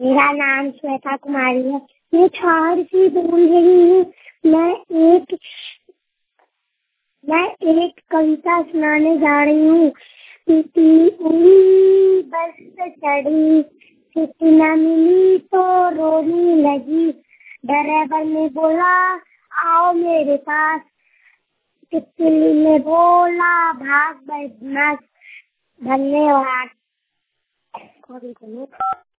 मेरा नाम श्वेता कुमारी है। मैं छाड़ से बोल रही हूँ। मैं एक कविता सुनाने जा रही हूँ। पीती हुई बस चढ़ी, सीट न मिली तो रोने लगी। ड्राइवर ने बोला आओ मेरे पास, तितली ने बोला भाग बदमाश। धन्यवाद।